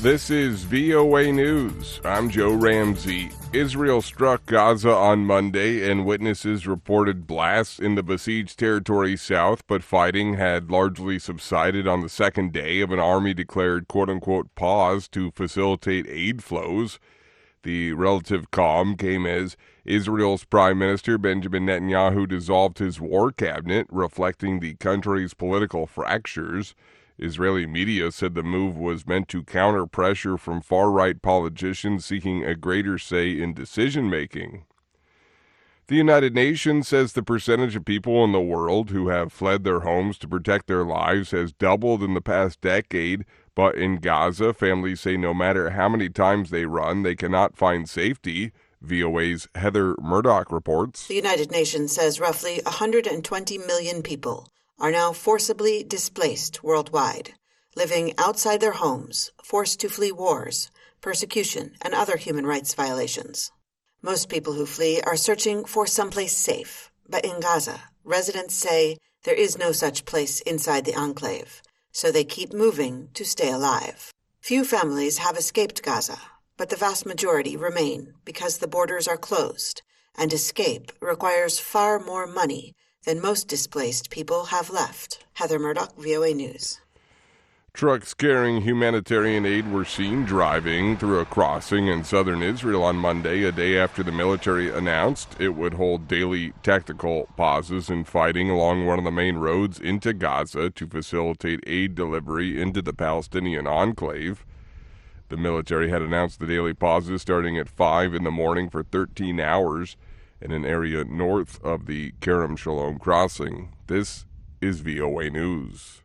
This is VOA News. I'm Joe Ramsey. Israel struck Gaza on Monday, and witnesses reported blasts in the besieged territory south, but fighting had largely subsided on the second day of an army-declared quote-unquote pause to facilitate aid flows. The relative calm came as Israel's Prime Minister Benjamin Netanyahu dissolved his war cabinet, reflecting the country's political fractures. Israeli media said the move was meant to counter pressure from far-right politicians seeking a greater say in decision-making. The United Nations says the percentage of people in the world who have fled their homes to protect their lives has doubled in the past decade, but in Gaza, families say no matter how many times they run, they cannot find safety. VOA's Heather Murdoch reports. The United Nations says roughly 120 million people are now forcibly displaced worldwide, living outside their homes, forced to flee wars, persecution, and other human rights violations. Most people who flee are searching for someplace safe, but in Gaza, residents say there is no such place inside the enclave, so they keep moving to stay alive. Few families have escaped Gaza, but the vast majority remain because the borders are closed, and escape requires far more money than most displaced people have left. Heather Murdoch, VOA News. Trucks carrying humanitarian aid were seen driving through a crossing in southern Israel on Monday, a day after the military announced it would hold daily tactical pauses in fighting along one of the main roads into Gaza to facilitate aid delivery into the Palestinian enclave. The military had announced the daily pauses starting at 5 in the morning for 13 hours in an area north of the Kerem Shalom crossing. This is VOA News.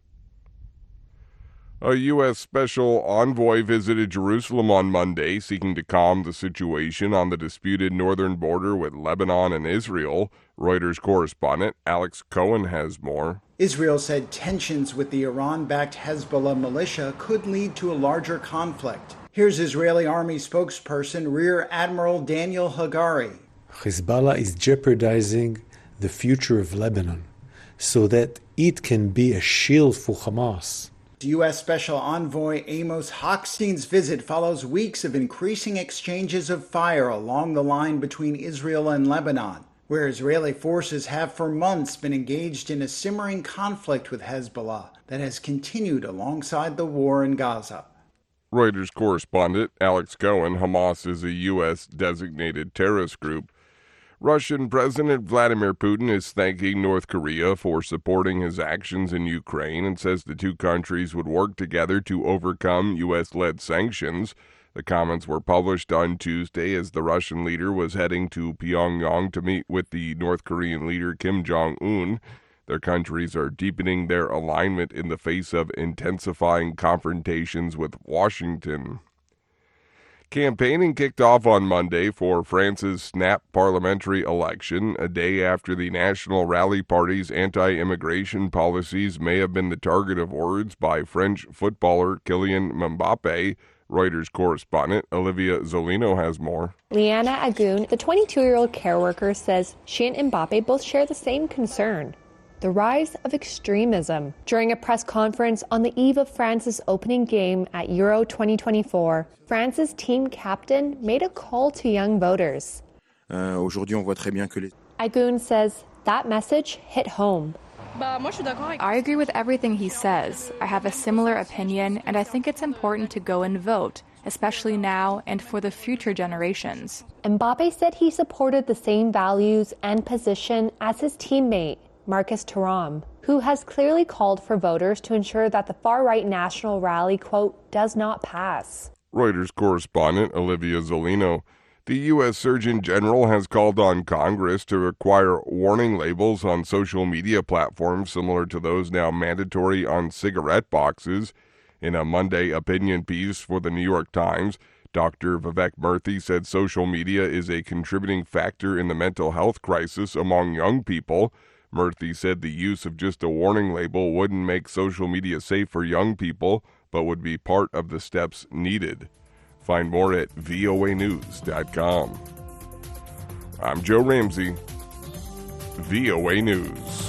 A U.S. Special Envoy visited Jerusalem on Monday, seeking to calm the situation on the disputed northern border with Lebanon and Israel. Reuters correspondent Alex Cohen has more. Israel said tensions with the Iran-backed Hezbollah militia could lead to a larger conflict. Here's Israeli Army spokesperson Rear Admiral Daniel Hagari. Hezbollah is jeopardizing the future of Lebanon so that it can be a shield for Hamas. U.S. Special Envoy Amos Hochstein's visit follows weeks of increasing exchanges of fire along the line between Israel and Lebanon, where Israeli forces have for months been engaged in a simmering conflict with Hezbollah that has continued alongside the war in Gaza. Reuters correspondent Alex Cohen. Hamas is a U.S. designated terrorist group. Russian President Vladimir Putin is thanking North Korea for supporting his actions in Ukraine and says the two countries would work together to overcome U.S.-led sanctions. The comments were published on Tuesday as the Russian leader was heading to Pyongyang to meet with the North Korean leader Kim Jong-un. Their countries are deepening their alignment in the face of intensifying confrontations with Washington. Campaigning kicked off on Monday for France's snap parliamentary election, a day after the National Rally Party's anti-immigration policies may have been the target of words by French footballer Kylian Mbappe. Reuters correspondent Olivia Zolino has more. Liana Agoon, the 22-year-old care worker, says she and Mbappe both share the same concern: the rise of extremism. During a press conference on the eve of France's opening game at Euro 2024, France's team captain made a call to young voters. Agoon says that message hit home. I agree with everything he says. I have a similar opinion, and I think it's important to go and vote, especially now and for the future generations. Mbappe said he supported the same values and position as his teammate, Marcus Thuram, who has clearly called for voters to ensure that the far-right national rally, quote, does not pass. Reuters correspondent Olivia Zolino. The U.S. Surgeon General has called on Congress to require warning labels on social media platforms similar to those now mandatory on cigarette boxes. In a Monday opinion piece for the New York Times, Dr. Vivek Murthy said social media is a contributing factor in the mental health crisis among young people. Murthy said the use of just a warning label wouldn't make social media safe for young people, but would be part of the steps needed. Find more at voanews.com. I'm Joe Ramsey, VOA News.